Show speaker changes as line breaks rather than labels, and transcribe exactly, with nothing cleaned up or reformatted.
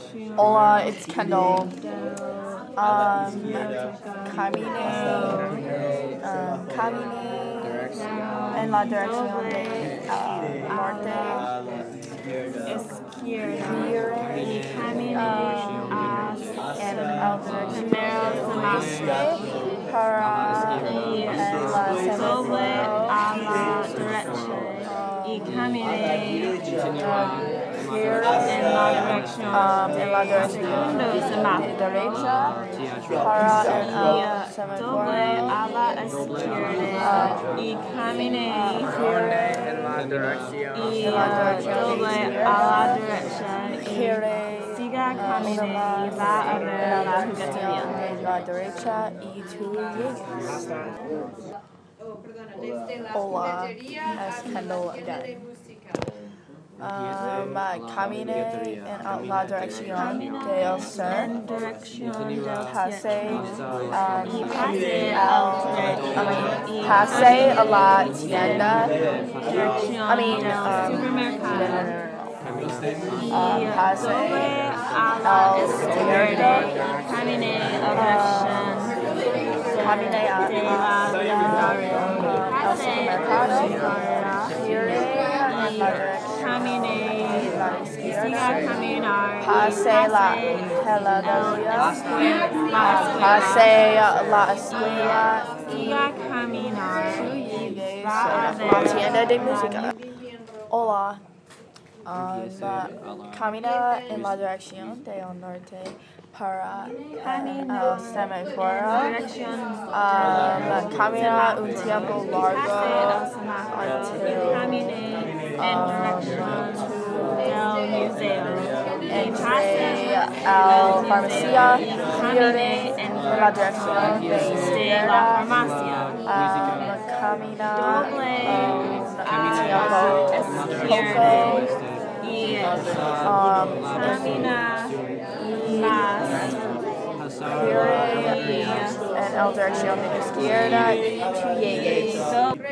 Hola, it's Kendall. Um, camine, um, camine en la dirección de uh, norte.
Izquierda y camine hacia
En la dirección
oeste
para
y
en la
doble
semana
a la derecha y camine en la dirección
um, en la dirección
segundo
de
semáforo
derecha para en
y
el
doble
semáforo
a la izquierda y camine
en la dirección
y doble a la derecha y
quiere
siga camine y va a ver la juguetería.
de la derecha y tú llegas. Hola, es Kendall again. Um, camine en la dirección del sur.
En dirección del
Pase, um,
y pase
al, I mean, pase a la tienda. I mean, um,
supermercado.
no, no, no, no.
Y
Um, pase
doble a la
al
izquierda y camine a dirección
camine a,
de la
a,
Dario.
a, al supermercado. Gire en la dirección
Camine
de la
y siga
izquierda.
caminar.
Pase la heladería. Pase la escuela.
Siga caminar y va a
La
ver
tienda de música. Hola. Um, camina en la dirección del norte para el semáforo.
dirección
Um, camina un tiempo largo until
camine en dirección del museo. Y pase
entre la farmacia.
camine en
En la dirección de
de la
izquierda.
farmacia.
Um, camina
Doble
un
a
tiempo
izquierda
poco.
y
Um,
camina más
Gire en la dirección de izquierda y tú llegues.